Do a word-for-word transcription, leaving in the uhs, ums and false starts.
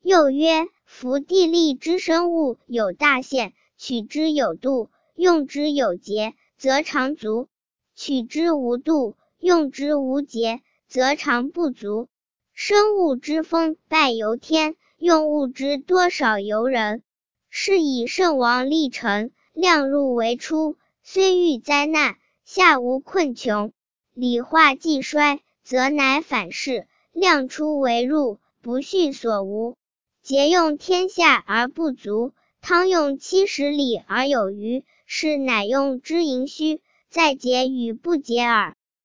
又曰：夫地利之生物有大限，取之有度，用之有节，则长足；取之无度，用之无节，则长不足。生物之丰败由天，用物之多少由人。是以圣王立臣，量入为出，虽遇灾难，下无困穷。礼化既衰，则乃反噬，量出为入，不恤所无。节用天下而不足，汤用七十里而有余，是乃用之盈虚，在节与不节耳。